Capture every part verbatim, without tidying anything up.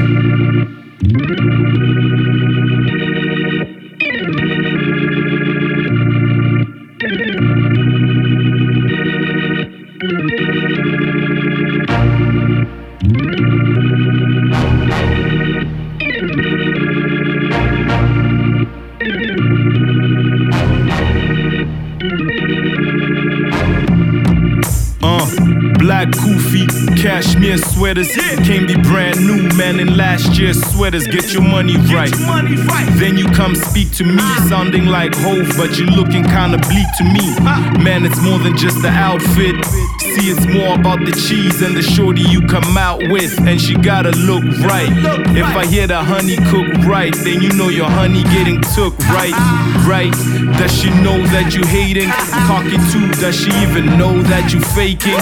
Black kufi, cashmere sweaters. Came be brand new, man, in last year's sweaters. Get your money right. Then you come speak to me, sounding like Hove, but you looking kinda bleak to me. Man, it's more than just the outfit. See, it's more about the cheese and the shorty you come out with, and she gotta look right. If I hear the honey cook right, then you know your honey getting took right. Right? Does she know that you hating? Cocky too, does she even know that you faking?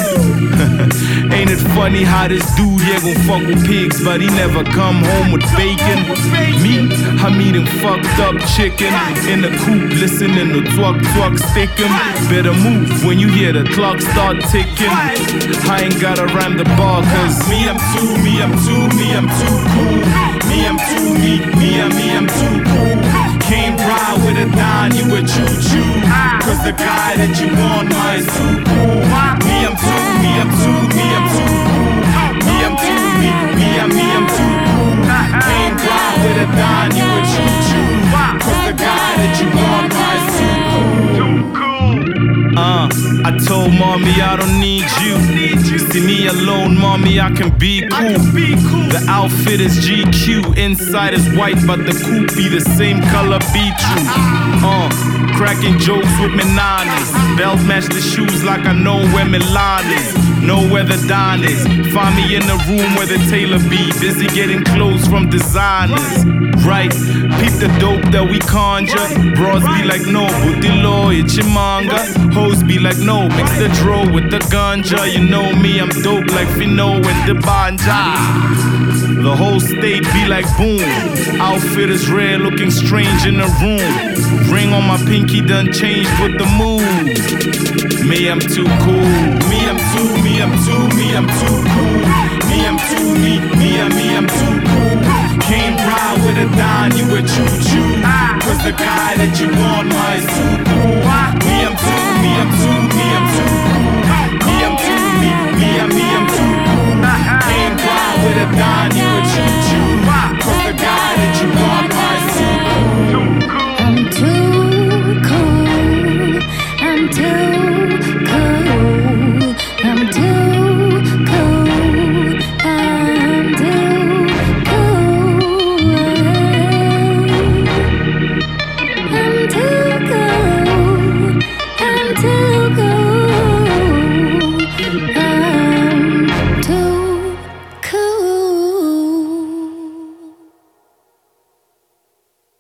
Ain't it funny how this dude here gon' fuck with pigs, but he never come home with bacon? Me, I'm eating fucked up chicken in the coop, listening to twuck twuck stickin'. Better move when you hear the clock start ticking. I ain't gotta rhyme the bar, cause me, I'm too, me, I'm too, me, I'm too cool. Me, I'm too, me, me, I'm me, I'm too cool. Came ride with a dime, you a choo-choo. Cause the guy that you want, mine's too cool. Me, I'm too, me, I'm too, me, I'm too cool. Me, I'm too, me, me, I'm me, I'm too cool. Came ride with a dime, you a choo-choo. Cause the guy that you want, mine's too cool. Uh, I told mommy I don't need you. See me alone, mommy, I can be cool. The outfit is G Q, inside is white, but the coupe be the same color, be true. Uh, cracking jokes with me nanas. Belt match the shoes like I know where Milan is. Know where the Don is. Find me in the room where the tailor be. Busy getting clothes from designers. Right, peep the dope that we conjure. Bros be like, no, Budilo, Ichimanga. Hoes be like, no, mix the dro with the ganja. You know me, I'm dope like Fino and the Banja. The whole state be like, boom. Outfit is rare, looking strange in the room. Ring on my pinky done changed with the mood. Me, I'm too cool. Me, I'm too, me, I'm too, me, I'm too cool. Me, I'm too, me, me, I'm me, I'm too cool. Came ride with a dime, you a choo-choo. Cause the guy that you want, mine's too cool.